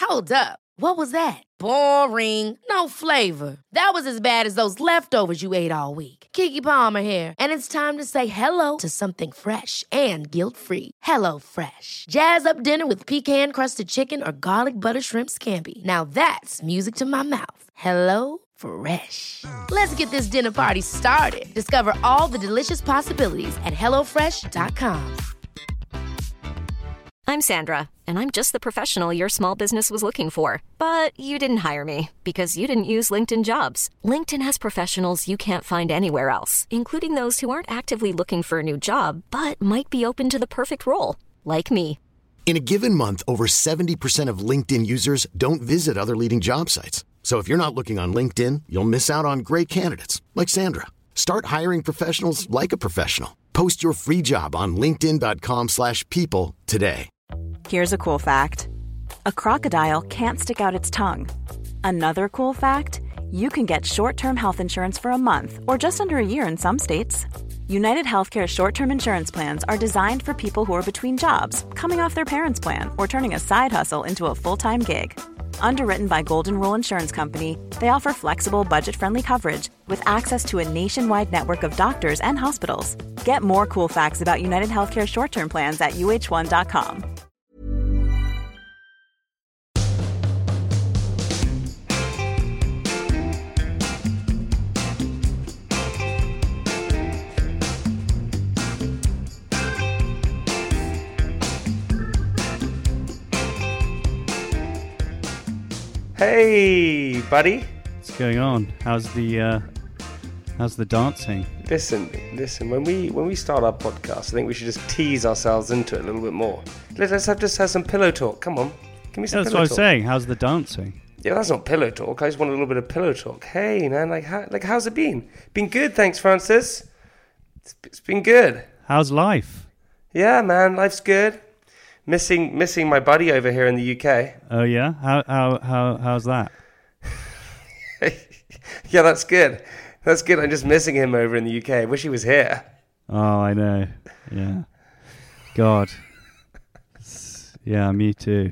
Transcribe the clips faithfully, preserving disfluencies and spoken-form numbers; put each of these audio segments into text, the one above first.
Hold up. What was that? Boring. No flavor. That was as bad as those leftovers you ate all week. Keke Palmer here, and it's time to say hello to something fresh and guilt-free. Hello Fresh. Jazz up dinner with pecan-crusted chicken or garlic butter shrimp scampi. Now that's music to my mouth. Hello Fresh. Let's get this dinner party started. Discover all the delicious possibilities at hello fresh dot com. I'm Sandra, and I'm just the professional your small business was looking for. But you didn't hire me because you didn't use LinkedIn Jobs. LinkedIn has professionals you can't find anywhere else, including those who aren't actively looking for a new job, but might be open to the perfect role, like me. In a given month, over seventy percent of LinkedIn users don't visit other leading job sites. So if you're not looking on LinkedIn, you'll miss out on great candidates like Sandra. Start hiring professionals like a professional. Post your free job on linkedin dot com slash people today. Here's a cool fact. A crocodile can't stick out its tongue. Another cool fact, you can get short-term health insurance for a month or just under a year in some states. United Healthcare short-term insurance plans are designed for people who are between jobs, coming off their parents' plan, or turning a side hustle into a full-time gig. Underwritten by Golden Rule Insurance Company, they offer flexible, budget-friendly coverage with access to a nationwide network of doctors and hospitals. Get more cool facts about United Healthcare short-term plans at U H one dot com. Hey, buddy. What's going on? How's the uh, how's the dancing? Listen, listen. When we when we start our podcast, I think we should just tease ourselves into it a little bit more. Let's, let's have just have some pillow talk. Come on, give me some. Yeah, that's pillow what I was talk. saying. How's the dancing? Yeah, that's not pillow talk. I just want a little bit of pillow talk. Hey, man, like, how, like, how's it been? Been good, thanks, Francis. It's, it's been good. How's life? Yeah, man, life's good. Missing missing my buddy over here in the U K. Oh yeah, how how how how's that? Yeah, that's good. That's good. I'm just missing him over in the U K. I wish he was here. Oh, I know. Yeah. God. Yeah, me too.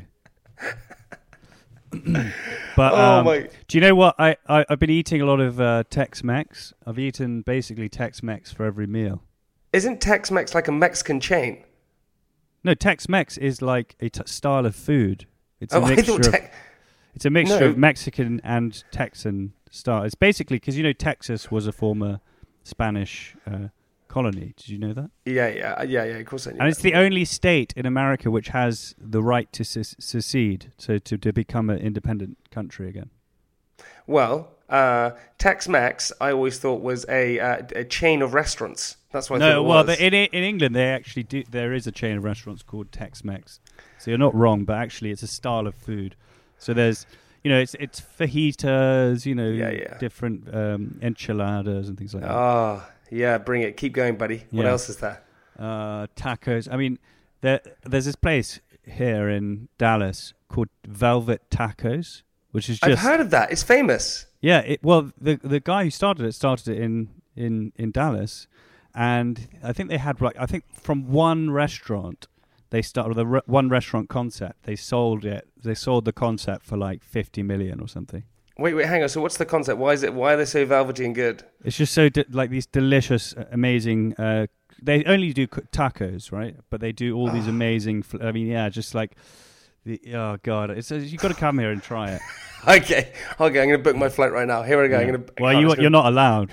But oh um, my. do you know what? I, I I've been eating a lot of uh, Tex-Mex. I've eaten basically Tex-Mex for every meal. Isn't Tex-Mex like a Mexican chain? No, Tex-Mex is like a t- style of food. It's a Oh, I mixture thought of Tex- it's a mixture No. of Mexican and Texan style. It's basically because you know Texas was a former Spanish uh, colony. Did you know that? Yeah, yeah, yeah, yeah. Of course I knew. And it's that. the only state in America which has the right to se- secede, so to, to become an independent country again. Well, uh, Tex-Mex, I always thought was a uh, a chain of restaurants. That's what I No, thought it well, was. the, in in England they actually do. There is a chain of restaurants called Tex-Mex, so you're not wrong. But actually, it's a style of food. So there's, you know, it's it's fajitas, you know, Yeah, yeah. different um, enchiladas and things like that. Oh, yeah, bring it. Keep going, buddy. What Yeah. else is there? Uh, tacos. I mean, there there's this place here in Dallas called Velvet Tacos, which is just I've heard of that. It's famous. yeah. It, well, the the guy who started it started it in in in Dallas. And I think they had, like, I think from one restaurant, they started the re- one restaurant concept. They sold it. They sold the concept for like fifty million or something. Wait, wait, hang on. So what's the concept? Why is it? Why are they so velvety and good? It's just so de- like these delicious, uh, amazing. Uh, they only do c- tacos, right? But they do all these amazing. Fl- I mean, yeah, just like the oh god, it's uh, you got to come here and try it. Okay, okay. I'm going to book my flight right now. Here I go. Yeah. I'm going to. Well, you you're not allowed.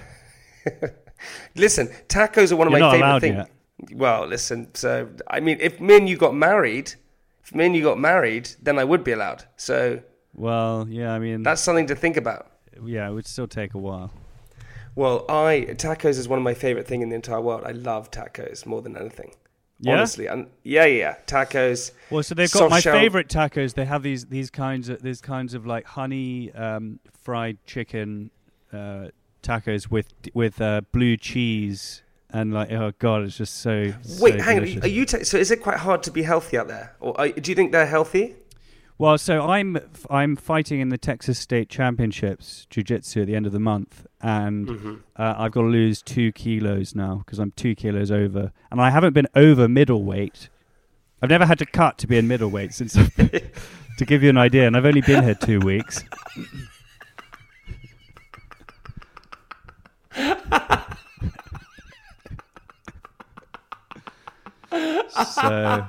Listen, tacos are one of You're my not favorite allowed things. yet. Well, listen. So, I mean, if me and you got married, if me and you got married, then I would be allowed. So Well, yeah, I mean, that's something to think about. yeah, it would still take a while. Well, I tacos is one of my favorite things in the entire world. I love tacos more than anything. Yeah? Honestly, and yeah, yeah, yeah, tacos. Well, so they've got soft my shell- favorite tacos. They have these these kinds of these kinds of like honey um, fried chicken uh, tacos with with uh, blue cheese and like oh god, it's just so. Wait, so hang on. delicious. Are you? Ta- so is it quite hard to be healthy out there, or are, do you think they're healthy? Well, so I'm I'm fighting in the Texas State Championships Jiu-Jitsu at the end of the month, and Mm-hmm. uh, I've got to lose two kilos now because I'm two kilos over, and I haven't been over middleweight. I've never had to cut to be in middleweight since I've been, to to give you an idea, and I've only been here two weeks. So,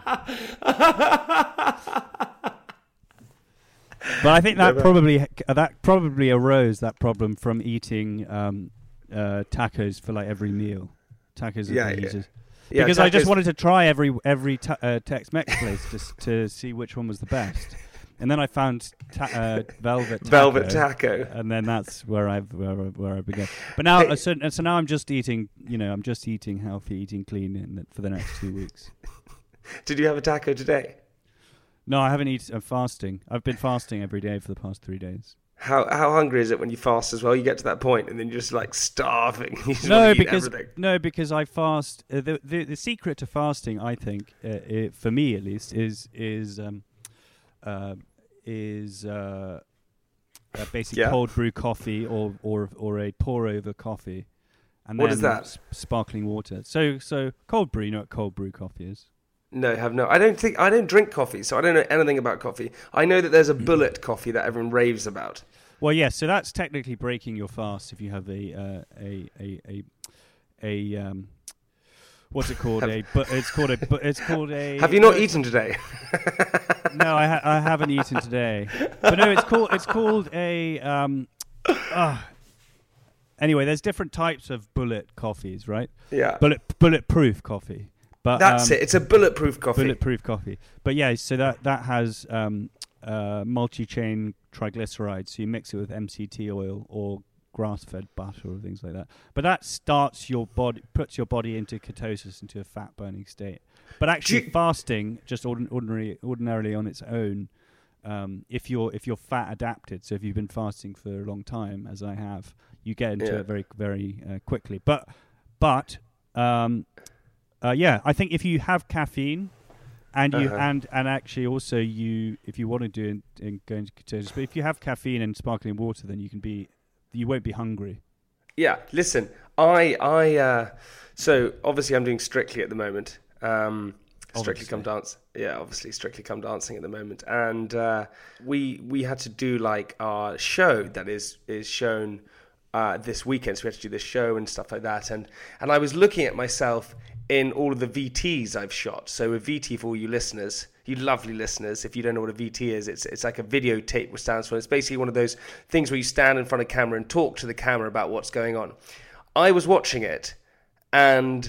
but I think that probably that probably arose that problem from eating um, uh, tacos for like every meal. Tacos, yeah, yeah. yeah. yeah because tacos. I just wanted to try every every ta- uh, Tex-Mex place just to see which one was the best, and then I found ta- uh, Velvet Taco, Velvet Taco, and then that's where I where, where I began. But now, hey. so, so now I'm just eating. You know, I'm just eating healthy, eating clean in, for the next two weeks. Did you have a taco today? No, I haven't eaten. I'm fasting. I've been fasting every day for the past three days. How how hungry is it when you fast as well? You get to that point and then you're just like starving. You just no, want to eat because everything. no, because I fast. Uh, the, the the secret to fasting, I think, uh, it, for me at least, is is um, uh, is uh, uh, basically yeah. cold brew coffee or or or a pour over coffee, and what then is that? S- sparkling water. So so cold brew. You know what cold brew coffee is? No, have no. I don't think I don't drink coffee, so I don't know anything about coffee. I know that there's a bullet coffee that everyone raves about. Well, yes. Yeah, so that's technically breaking your fast if you have a uh, a a a a um, what's it called? a but it's called a but it's called a. Have you not uh, eaten today? No, I ha- I haven't eaten today. But no, it's called it's called a. Um, uh, anyway, there's different types of bullet coffees, right? Yeah. Bullet bulletproof coffee. But, That's um, it. It's a bulletproof coffee. Bulletproof coffee. But yeah, so that that has um, uh, multi-chain triglycerides. So you mix it with M C T oil or grass-fed butter or things like that. But that starts your body, puts your body into ketosis, into a fat-burning state. But actually, you- fasting, just ordin- ordinary, ordinarily on its own, um, if you're if you're fat adapted, so if you've been fasting for a long time, as I have, you get into yeah. it very very uh, quickly. But but um, Uh, yeah, I think if you have caffeine, and you uh-huh. and and actually also you, if you want to do in, in go into ketosis, but if you have caffeine and sparkling water, then you can be, you won't be hungry. Yeah, listen, I I uh, so obviously I'm doing Strictly at the moment. Um, Strictly Obviously. Come Dance, yeah, obviously Strictly Come Dancing at the moment, and uh, we we had to do like our show that is is shown uh, this weekend. So we had to do this show and stuff like that, and and I was looking at myself in all of the V Ts I've shot. So a V T, for all you listeners, you lovely listeners, if you don't know what a V T is, it's it's like a videotape, which stands for, it's basically one of those things where you stand in front of camera and talk to the camera about what's going on. I was watching it, and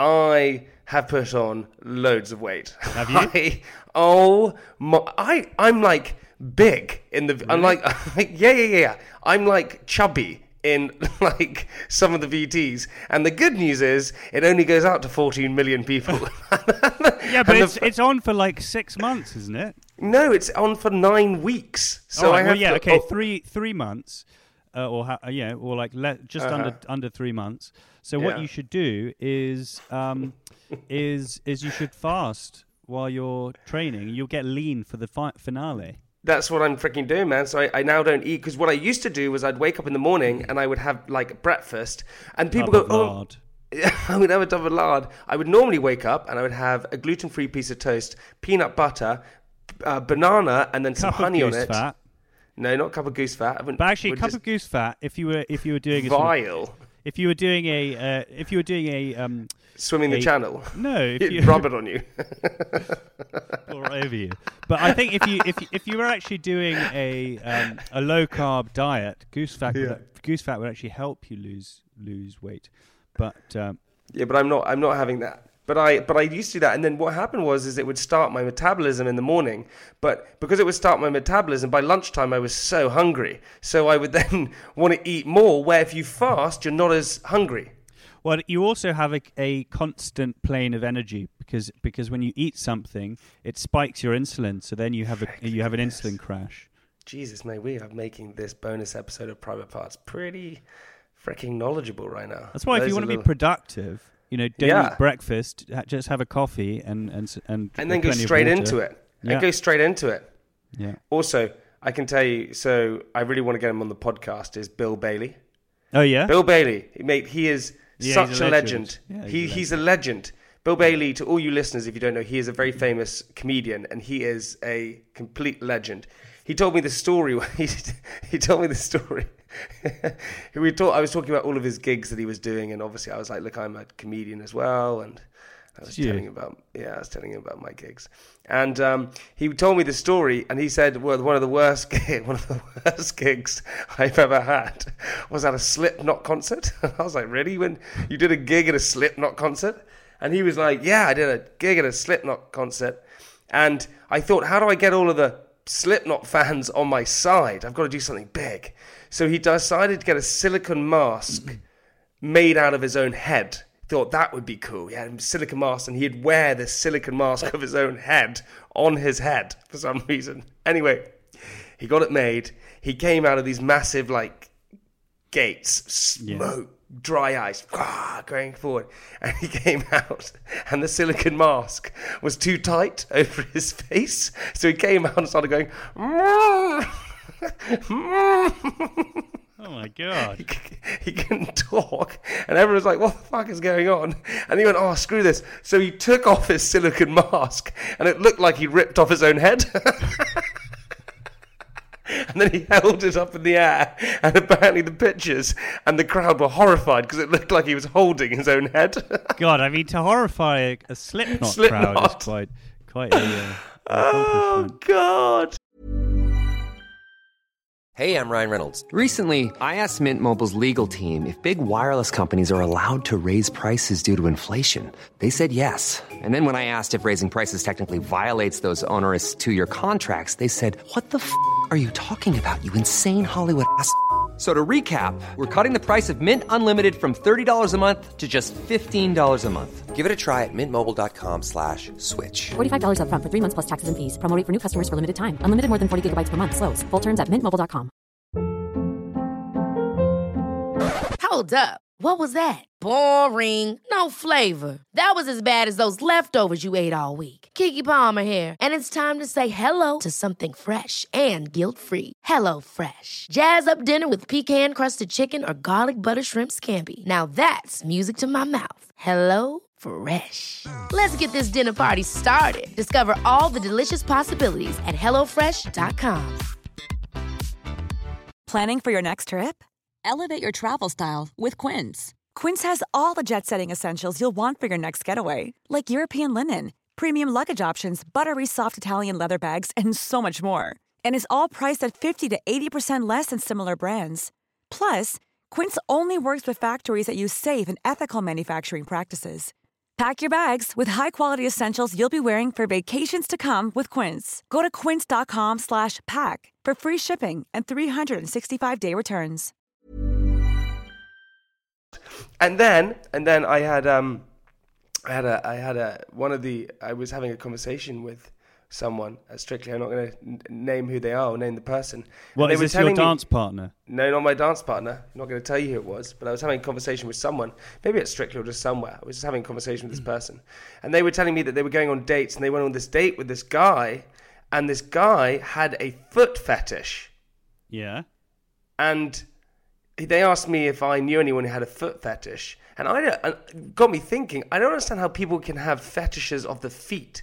I have put on loads of weight. Have you? I, oh my! I I'm like big in the. Really? I'm like yeah yeah yeah. yeah. I'm like chubby in like some of the V Ts, and the good news is it only goes out to fourteen million people. Yeah, but And it's the, it's on for like six months, isn't it? no, it's on for nine weeks. So All right, I have well, yeah, to, okay, oh, three three months, uh, or ha- uh, yeah, or like le- just Uh-huh. under under three months. So what Yeah. you should do is um, is is you should fast while you're training. You'll get lean for the fi- finale. That's what I'm freaking doing, man. So I, I now don't eat, because what I used to do was I'd wake up in the morning and I would have like breakfast, and people Tub go, of "Oh, lard. I would have a double lard." I would normally wake up and I would have a gluten-free piece of toast, peanut butter, uh, banana, and then some Cup honey of on goose it. fat. No, not cup of goose fat. I wouldn't- But actually, a would cup just of goose fat. If you were if you were doing a sort of- vile if you were doing a uh, if you were doing a um, swimming the a- channel. no, if It'd you rub it on you. pour over you. But I think if you if you, if you were actually doing a um, a low carb diet, goose fat Yeah. would, goose fat would actually help you lose lose weight. But um, Yeah, but I'm not. I'm not having that. But I, but I used to do that, and then what happened was, is it would start my metabolism in the morning. But because it would start my metabolism, by lunchtime I was so hungry, so I would then want to eat more. Where if you fast, you're not as hungry. well, you also have a, a constant plane of energy because because when you eat something, it spikes your insulin. So then you have a you have an insulin crash. Jesus, mate, we are making this bonus episode of Private Parts pretty freaking knowledgeable right now. That's why if Those you want are to be little- productive, you know, don't Yeah. eat breakfast. ha- Just have a coffee and and s- and and then go plenty of straight water. into it. Yeah. And go straight into it. Yeah. Also, I can tell you. So I really want to get him on the podcast. Is Bill Bailey? Oh yeah. Bill Bailey, mate, he is Yeah, such he's a a legend. legend. Yeah, he's he a he's a legend Bill Bailey, to all you listeners, if you don't know, he is a very famous comedian, and he is a complete legend. He told me the story. He, he told me the story. we talk, I was talking about all of his gigs that he was doing, and obviously I was like, look, I'm a comedian as well, and I was telling him about yeah, I was telling him about my gigs, and um, he told me the story, and he said, well, one of the worst one of the worst gigs I've ever had was at a Slipknot concert. I was like, really? When you did a gig at a Slipknot concert? And he was like, yeah, I did a gig at a Slipknot concert, and I thought, how do I get all of the Slipknot fans on my side? I've got to do something big. So he decided to get a silicone mask made out of his own head. Thought that would be cool. He had a silicone mask, and he'd wear this silicone mask of his own head on his head for some reason. Anyway, he got it made. He came out of these massive, like, gates, smoke, yeah. dry ice, going forward. And he came out, and the silicone mask was too tight over his face. So he came out and started going, oh my God. He, he couldn't talk, and everyone was like, what the fuck is going on? And he went, oh, screw this. So he took off his silicone mask, and it looked like he ripped off his own head. And then he held it up in the air, and apparently the pictures and the crowd were horrified because it looked like he was holding his own head. God, I mean, to horrify a, a Slipknot, Slipknot crowd is quite, quite a, uh, oh, God. Hey, I'm Ryan Reynolds. Recently, I asked Mint Mobile's legal team if big wireless companies are allowed to raise prices due to inflation. They said yes. And then when I asked if raising prices technically violates those onerous two-year contracts, they said, what the f*** are you talking about, you insane Hollywood ass f- So to recap, we're cutting the price of Mint Unlimited from thirty dollars a month to just fifteen dollars a month. Give it a try at mintmobile.com slash switch. forty-five dollars up front for three months plus taxes and fees. Promo rate for new customers for limited time. Unlimited more than forty gigabytes per month. Slows full terms at mint mobile dot com. Hold up. What was that? Boring. No flavor. That was as bad as those leftovers you ate all week. Keke Palmer here, and it's time to say hello to something fresh and guilt-free. Hello Fresh. Jazz up dinner with pecan-crusted chicken or garlic butter shrimp scampi. Now that's music to my mouth. Hello Fresh. Let's get this dinner party started. Discover all the delicious possibilities at hello fresh dot com. Planning for your next trip? Elevate your travel style with Quince. Quince has all the jet-setting essentials you'll want for your next getaway, like European linen, premium luggage options, buttery soft Italian leather bags, and so much more. And is all priced at fifty to eighty percent less than similar brands. Plus, Quince only works with factories that use safe and ethical manufacturing practices. Pack your bags with high-quality essentials you'll be wearing for vacations to come with Quince. Go to quince.com slash pack for free shipping and three sixty-five day returns. And then, and then I had, um, I had a, I had a, one of the, I was having a conversation with someone at Strictly. I'm not going to n- name who they are or name the person. What, is this your dance me, partner? No, not my dance partner. I'm not going to tell you who it was, but I was having a conversation with someone, maybe at Strictly or just somewhere. I was just having a conversation with this person. And they were telling me that they were going on dates, and they went on this date with this guy, and this guy had a foot fetish. Yeah. And they asked me if I knew anyone who had a foot fetish. And I it got me thinking, I don't understand how people can have fetishes of the feet.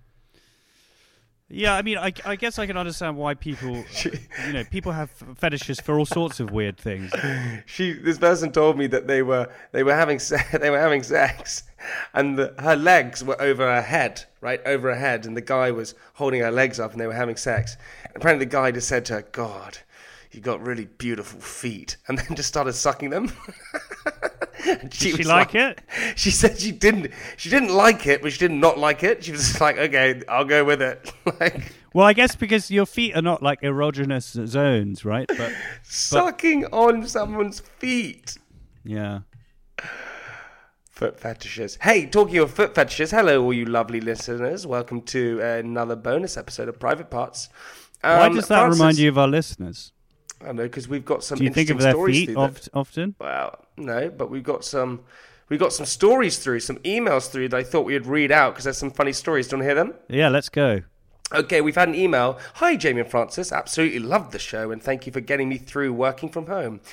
Yeah, I mean, I, I guess I can understand why people, you know, people have fetishes for all sorts of weird things. She, this person told me that they were they were having se- they were having sex, and the, her legs were over her head, right over her head, and the guy was holding her legs up, and they were having sex. And apparently, the guy just said to her, "God, you got really beautiful feet," and then just started sucking them. Did she, she like, like it? She said she didn't. She didn't like it, but she did not like it. She was just like, "Okay, I'll go with it." Like, well, I guess because your feet are not like erogenous zones, right? But sucking but, on someone's feet. Yeah. Foot fetishes. Hey, talking of foot fetishes, hello, all you lovely listeners. Welcome to another bonus episode of Private Parts. Um, Why does that Francis, remind you of our listeners? I don't know, because we've got some. Do you think of their feet oft, often? Well, no, but we've got some. We got some stories through, some emails through that I thought we'd read out because there's some funny stories. Do you want to hear them? Yeah, let's go. Okay, we've had an email. Hi, Jamie and Francis. Absolutely loved the show, and thank you for getting me through working from home.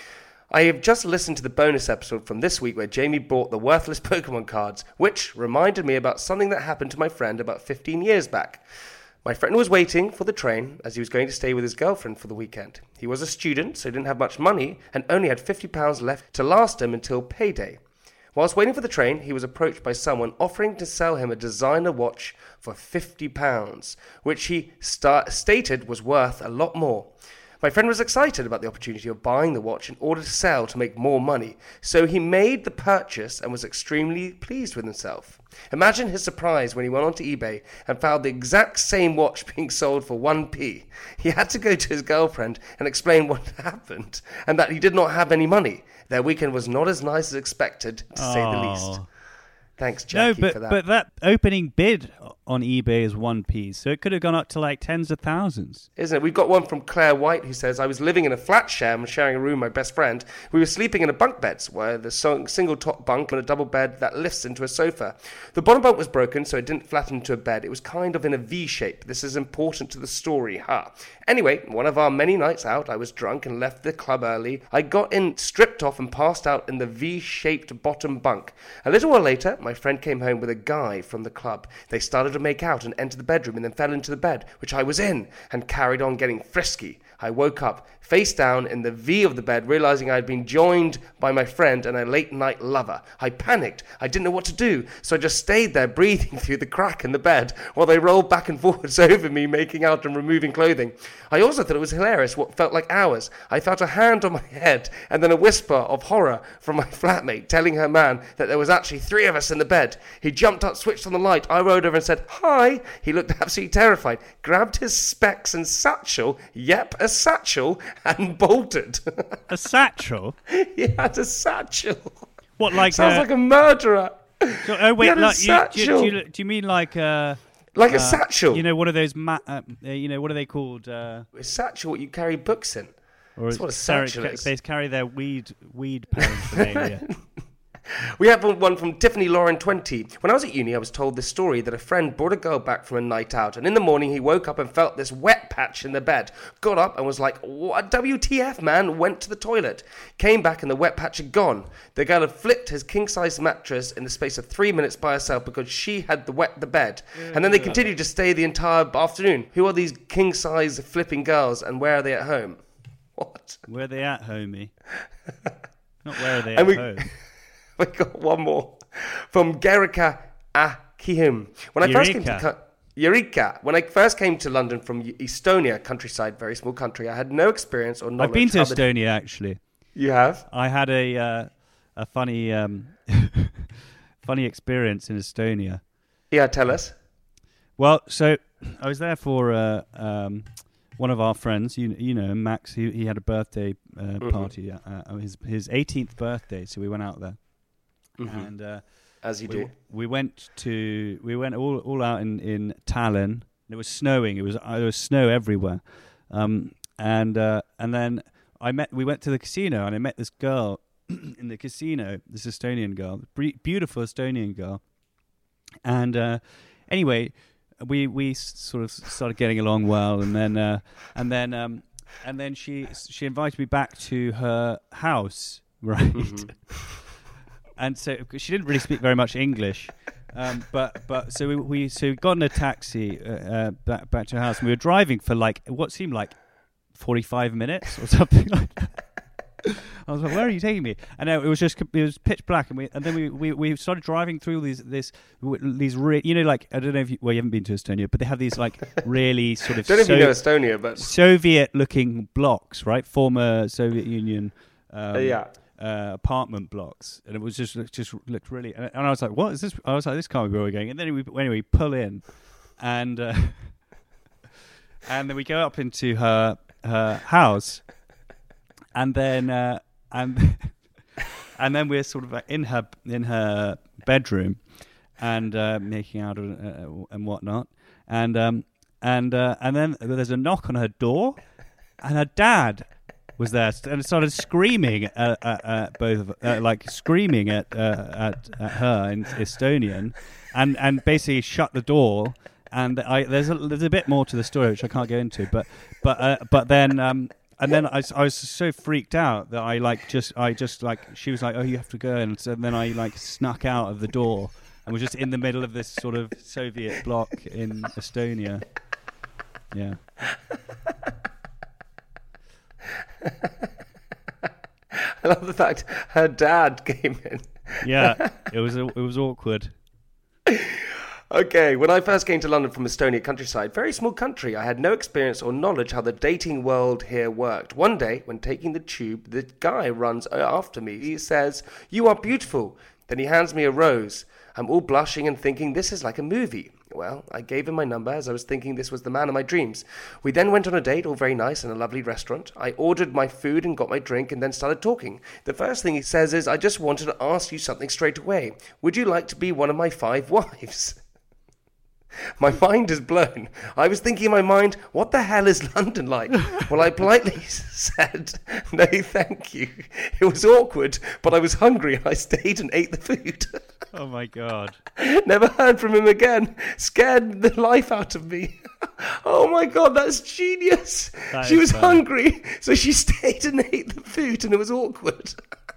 I have just listened to the bonus episode from this week where Jamie bought the worthless Pokemon cards, which reminded me about something that happened to my friend about fifteen years back. My friend was waiting for the train as he was going to stay with his girlfriend for the weekend. He was a student, so he didn't have much money and only had fifty pounds left to last him until payday. Whilst waiting for the train, he was approached by someone offering to sell him a designer watch for fifty pounds, which he sta- stated was worth a lot more. My friend was excited about the opportunity of buying the watch in order to sell to make more money, so he made the purchase and was extremely pleased with himself. Imagine his surprise when he went onto eBay and found the exact same watch being sold for one p. He had to go to his girlfriend and explain what had happened and that he did not have any money. Their weekend was not as nice as expected, to say the least. Thanks, Jackie, no, but, for that. but that opening bid on eBay is one p, so it could have gone up to like tens of thousands. Isn't it? We've got one from Claire White who says, I was living in a flat share and sharing a room with my best friend. We were sleeping in a bunk beds, where the single top bunk and a double bed that lifts into a sofa. The bottom bunk was broken, so it didn't flatten into a bed. It was kind of in a V shape. This is important to the story, ha. Huh? Anyway, one of our many nights out, I was drunk and left the club early. I got in, stripped off and passed out in the V-shaped bottom bunk. A little while later, my friend came home with a guy from the club. They started to make out and entered the bedroom and then fell into the bed, which I was in, and carried on getting frisky. I woke up, face down in the V of the bed, realizing I had been joined by my friend and a late-night lover. I panicked. I didn't know what to do, so I just stayed there breathing through the crack in the bed while they rolled back and forwards over me, making out and removing clothing. I also thought it was hilarious what felt like hours. I felt a hand on my head and then a whisper of horror from my flatmate telling her man that there was actually three of us in the bed. He jumped up, switched on the light. I rode over and said, "Hi." He looked absolutely terrified, grabbed his specs and satchel, yep, a satchel, and bolted. A satchel? He had a satchel. What, like Sounds a... like a murderer. So, oh, wait, he had like, a you, satchel. do, you, do you mean like... Uh, like a uh, satchel? You know, what are those... Ma- uh, you know, what are they called? Uh, a satchel, what you carry books in. Or That's what a satchel carry, is. They carry their weed weed paraphernalia. We have one from Tiffany Lauren twenty. When I was at uni, I was told this story that a friend brought a girl back from a night out, and in the morning he woke up and felt this wet patch in the bed. Got up and was like, "What? W T F, man?" Went to the toilet. Came back and the wet patch had gone. The girl had flipped his king-size mattress in the space of three minutes by herself because she had the wet the bed. And then they continued to stay the entire afternoon. Who are these king-size flipping girls, and where are they at home? What? Where are they at, homie? Not where are they and at we, home. We got one more from Gerika Akihim. When I first came to Eureka. When I first came to London from Estonia, countryside, very small country, I had no experience or knowledge. I've been to other Estonia d- actually. You have? I had a uh, a funny um, funny experience in Estonia. Yeah, tell us. Well, so I was there for uh, um, one of our friends, you you know, Max. He he had a birthday uh, mm-hmm. party, uh, his his eighteenth birthday. So we went out there, mm-hmm. and uh, as you we, do, we went to we went all all out in, in Tallinn. It was snowing. It was uh, there was snow everywhere, um, and uh, and then I met. We went to the casino, and I met this girl in the casino. This Estonian girl, beautiful Estonian girl, and uh, anyway. We we sort of started getting along well, and then uh, and then um, and then she she invited me back to her house, right? Mm-hmm. And so she didn't really speak very much English, um, but but so we, we so we got in a taxi uh, uh, back back to her house, and we were driving for like what seemed like forty-five minutes or something like that. I was like, "Where are you taking me?" And it was just it was pitch black, and we and then we, we, we started driving through these this these re- you know like I don't know if you, well you haven't been to Estonia, but they have these like really sort of don't know so- if you know Estonia, but Soviet looking blocks, right? Former Soviet Union um, uh, yeah uh, apartment blocks, and it was just just looked really. And I was like, "What is this?" I was like, "This can't be where we're going." And then we anyway we pull in, and uh, and then we go up into her her house. And then, uh, and and then we're sort of in her in her bedroom, and uh, making out and, uh, and whatnot. And um, and uh, and then there's a knock on her door, and her dad was there and started screaming at, at, at both, of, uh, like screaming at, uh, at at her in Estonian, and and basically shut the door. And I there's a there's a bit more to the story which I can't go into, but but uh, but then. Um, And then I, I was so freaked out that I like just I just like she was like, oh, you have to go, and so then I like snuck out of the door and was just in the middle of this sort of Soviet bloc in Estonia. Yeah. I love the fact her dad came in. Yeah, it was it was awkward. Okay, when I first came to London from Estonia countryside, very small country, I had no experience or knowledge how the dating world here worked. One day, when taking the tube, the guy runs after me. He says, "You are beautiful." Then he hands me a rose. I'm all blushing and thinking this is like a movie. Well, I gave him my number as I was thinking this was the man of my dreams. We then went on a date, all very nice, in a lovely restaurant. I ordered my food and got my drink and then started talking. The first thing he says is, "I just wanted to ask you something straight away. Would you like to be one of my five wives?" My mind is blown. I was thinking in my mind, what the hell is London like? Well, I politely said, no, thank you. It was awkward, but I was hungry and I stayed and ate the food. Oh, my God. Never heard from him again. Scared the life out of me. Oh, my God, that's genius. That she was funny. hungry, so she stayed and ate the food and it was awkward.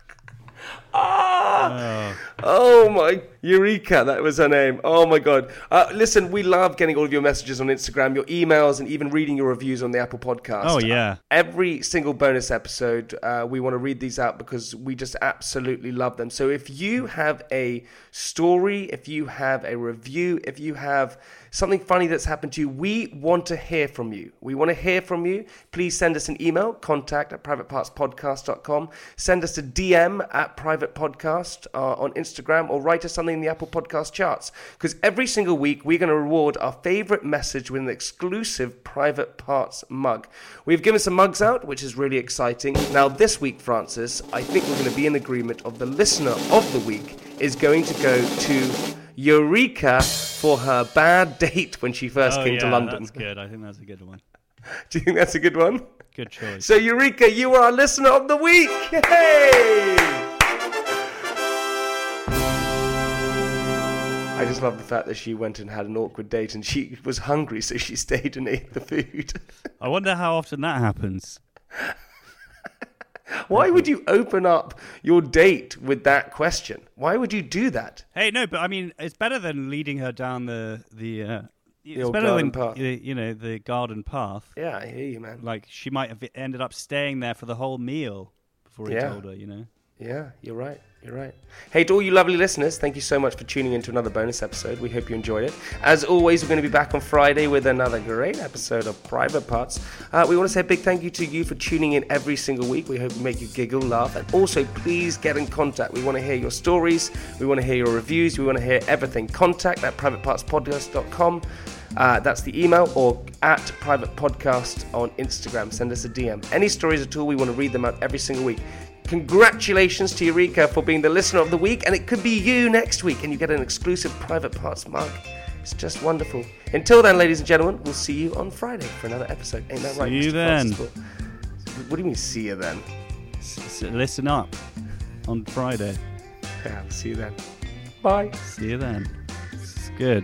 Ah! Oh. oh my Eureka, that was her name. Oh my God. Uh, listen, we love getting all of your messages on Instagram, your emails, and even reading your reviews on the Apple Podcast. Oh yeah. Uh, every single bonus episode, uh, we want to read these out because we just absolutely love them. So if you have a story, if you have a review, if you have something funny that's happened to you, we want to hear from you. We want to hear from you. Please send us an email, contact at private parts podcast dot com. Send us a D M at Private Podcast uh, on Instagram, or write us something in the Apple Podcast charts. Because every single week, we're going to reward our favorite message with an exclusive Private Parts mug. We've given some mugs out, which is really exciting. Now, this week, Francis, I think we're going to be in agreement of the listener of the week is going to go to Eureka for her bad date when she first oh, came yeah, to London. That's good. I think that's a good one. Do you think that's a good one? Good choice. So, Eureka, you are our listener of the week. Yay! I just love the fact that she went and had an awkward date and she was hungry, so she stayed and ate the food. I wonder how often that happens. Why would you open up your date with that question? Why would you do that? Hey, no, but I mean, it's better than leading her down the the. Uh, The it's old better garden than path. uh, you know the garden path. Yeah, I hear you, man. Like she might have ended up staying there for the whole meal before he Yeah. told her. You know. Yeah, you're right. You're right. Hey, to all you lovely listeners, thank you so much for tuning in to another bonus episode. We hope you enjoyed it. As always, we're going to be back on Friday with another great episode of Private Parts. Uh, we want to say a big thank you to you for tuning in every single week. We hope we make you giggle, laugh, and also please get in contact. We want to hear your stories. We want to hear your reviews. We want to hear everything. Contact at private parts podcast dot com. Uh, that's the email, or at Private Podcast on Instagram. Send us a D M. Any stories at all, we want to read them out every single week. Congratulations to Eureka for being the listener of the week, and it could be you next week, and you get an exclusive Private Parts mug. It's just wonderful. Until then, ladies and gentlemen, we'll see you on Friday for another episode. Ain't that right? See you Mister then. Francis? What do you mean, see you then? S- s- listen up on Friday. Yeah, see you then. Bye. See you then. It's good.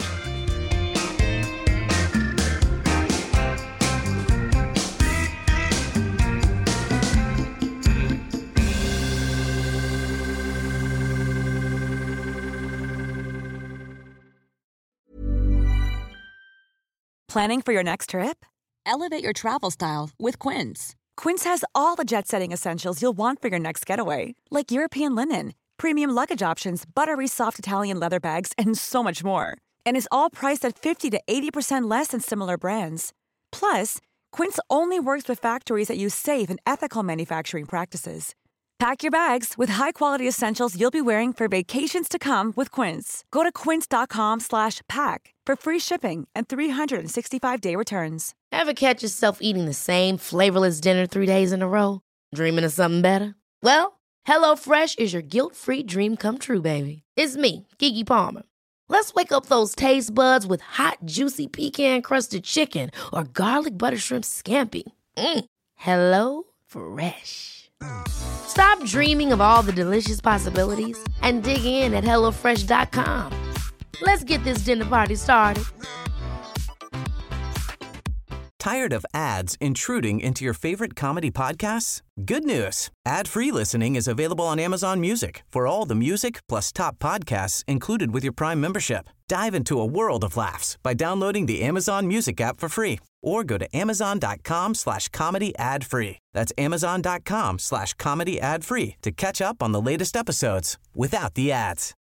Planning for your next trip? Elevate your travel style with Quince. Quince has all the jet-setting essentials you'll want for your next getaway, like European linen, premium luggage options, buttery soft Italian leather bags, and so much more. And is all priced at fifty to eighty percent less than similar brands. Plus, Quince only works with factories that use safe and ethical manufacturing practices. Pack your bags with high-quality essentials you'll be wearing for vacations to come with Quince. Go to quince.com slash pack for free shipping and three sixty-five day returns. Ever catch yourself eating the same flavorless dinner three days in a row? Dreaming of something better? Well, HelloFresh is your guilt-free dream come true, baby. It's me, Keke Palmer. Let's wake up those taste buds with hot, juicy pecan-crusted chicken or garlic butter shrimp scampi. Mm. Hello Fresh. Stop dreaming of all the delicious possibilities and dig in at hello fresh dot com. Let's get this dinner party started. Tired of ads intruding into your favorite comedy podcasts? Good news. Ad-free listening is available on Amazon Music for all the music plus top podcasts included with your Prime membership. Dive into a world of laughs by downloading the Amazon Music app for free or go to amazon.com slash comedy ad free. That's amazon.com slash comedy ad free to catch up on the latest episodes without the ads.